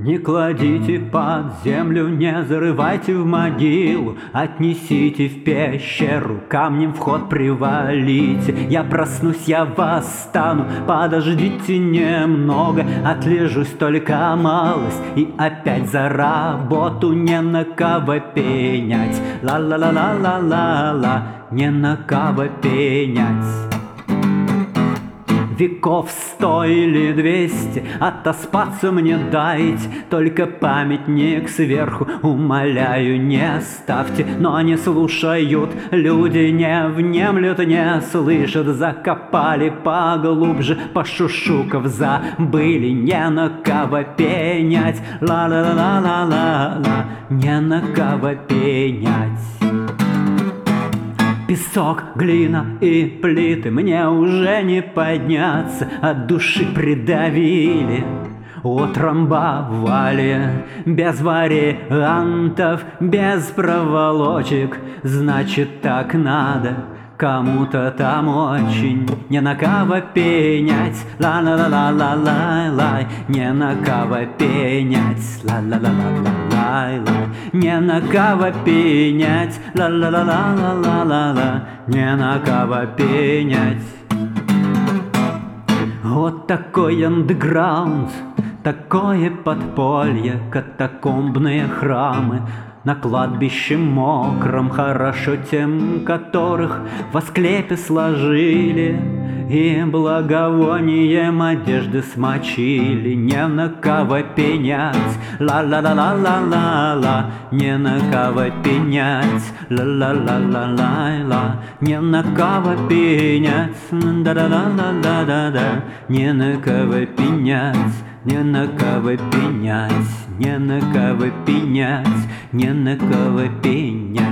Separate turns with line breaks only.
Не кладите под землю, не зарывайте в могилу, отнесите в пещеру, камнем вход привалите. Я проснусь, я восстану, подождите немного, отлежусь только малость и опять за работу. Не на кого пенять, ла-ла-ла-ла-ла-ла-ла, не на кого пенять. Веков 100 или 200 отоспаться мне дайте, только памятник сверху, умоляю, не ставьте. Но не слушают люди, не внемлют, не слышат, закопали поглубже, пошушуков забыли. Не на кого пенять, ла-ла-ла-ла-ла-ла, не на кого пенять. Песок, глина и плиты мне уже не подняться, от души придавили, утрамбовали. Без вариантов, без проволочек, значит так надо. Кому-то там очень не на кого пенять, ла-ла-ла-ла-ла-ла, не на кого пенять, ла-ла-ла-ла-ла-ла, не на кого пенять, ла-ла-ла-ла-ла-ла-ла, не на кого пенять. Вот такой андеграунд, такое подполье, катакомбные храмы. На кладбище мокром хорошо тем, которых во склепе сложили и благовонием одежды смочили. Не на кого пенять, ла-ла-ла-ла-ла-ла, не на кого пенять, ла-ла-ла-ла-ла-ла, не на кого пенять, да-да-да-да-да-да, не на кого пенять, не на кого пенять, не на кого пенять, не на кого пенять.